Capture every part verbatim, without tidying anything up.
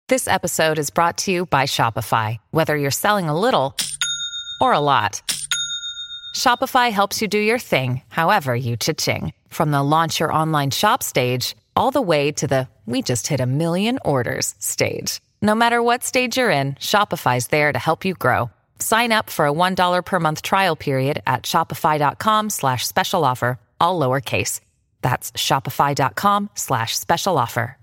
This episode is brought to you by Shopify. Whether you're selling a little or a lot, Shopify helps you do your thing, however you cha-ching. From the launch your online shop stage, all the way to the we just hit a million orders stage. No matter what stage you're in, Shopify's there to help you grow. Sign up for a one dollar per month trial period at shopify.com slash special offer, all lowercase. That's shopify.com slash special offer.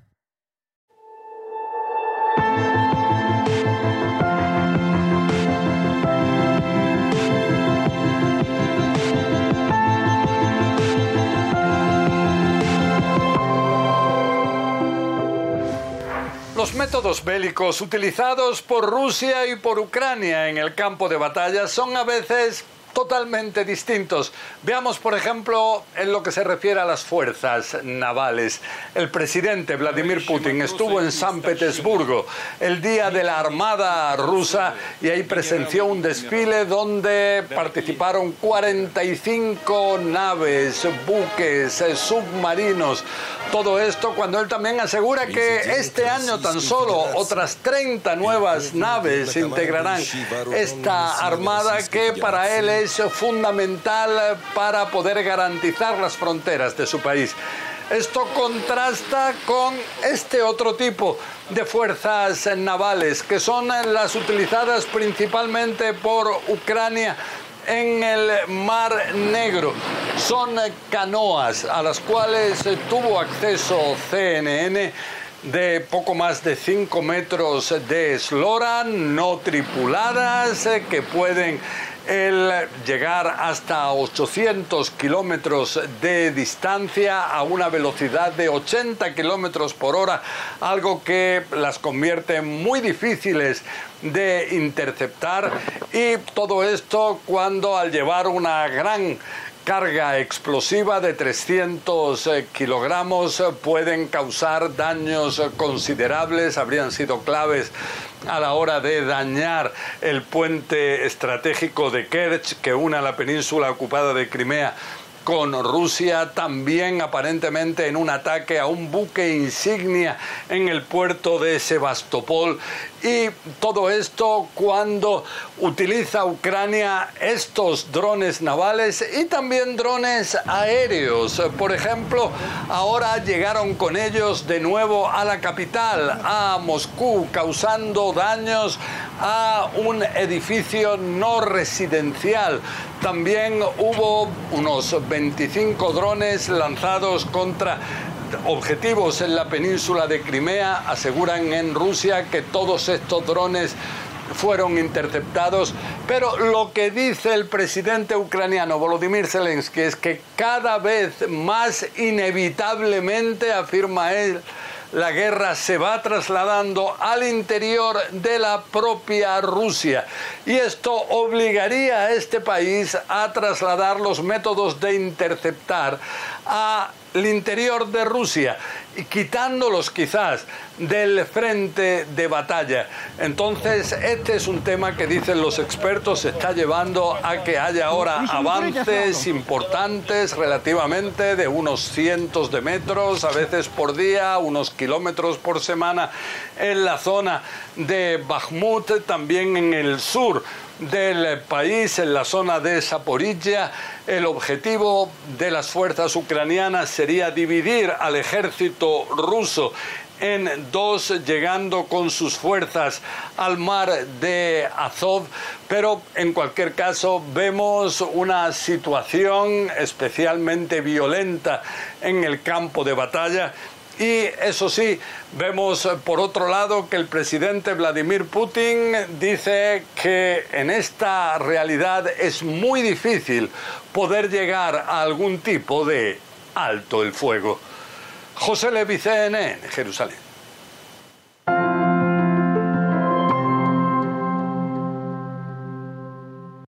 Los métodos bélicos utilizados por Rusia y por Ucrania en el campo de batalla son a veces totalmente distintos. Veamos, por ejemplo, en lo que se refiere a las fuerzas navales. El presidente Vladimir Putin estuvo en San Petersburgo el día de la Armada rusa y ahí presenció un desfile donde participaron cuarenta y cinco naves, buques, submarinos. Todo esto cuando él también asegura que este año tan solo otras treinta nuevas naves integrarán esta armada que para él es fundamental para poder garantizar las fronteras de su país. Esto contrasta con este otro tipo de fuerzas navales, que son las utilizadas principalmente por Ucrania en el Mar Negro. Son canoas a las cuales tuvo acceso C N N de poco más de cinco metros de eslora, no tripuladas, que pueden el llegar hasta ochocientos kilómetros de distancia a una velocidad de ochenta kilómetros por hora, algo que las convierte muy difíciles de interceptar, y todo esto cuando al llevar una gran carga explosiva de trescientos kilogramos pueden causar daños considerables. Habrían sido claves a la hora de dañar el puente estratégico de Kerch que une a la península ocupada de Crimea con Rusia, también aparentemente en un ataque a un buque insignia en el puerto de Sebastopol, y todo esto cuando utiliza Ucrania estos drones navales y también drones aéreos. Por ejemplo, ahora llegaron con ellos de nuevo a la capital, a Moscú, causando daños a un edificio no residencial. También hubo unos veinticinco drones lanzados contra objetivos en la península de Crimea. Aseguran en Rusia que todos estos drones fueron interceptados, pero lo que dice el presidente ucraniano Volodymyr Zelensky es que cada vez más inevitablemente, afirma él, la guerra se va trasladando al interior de la propia Rusia, y esto obligaría a este país a trasladar los métodos de interceptar al interior de Rusia, y quitándolos quizás del frente de batalla. Entonces, este es un tema que, dicen los expertos, se está llevando a que haya ahora avances importantes relativamente de unos cientos de metros, a veces por día, unos kilómetros por semana, en la zona de Bakhmut, también en el sur del país, en la zona de Zaporizhia. El objetivo de las fuerzas ucranianas sería dividir al ejército ruso en dos, llegando con sus fuerzas al mar de Azov, pero en cualquier caso vemos una situación especialmente violenta en el campo de batalla. Y eso sí, vemos por otro lado que el presidente Vladimir Putin dice que en esta realidad es muy difícil poder llegar a algún tipo de alto el fuego. José Levi, C N N, Jerusalén.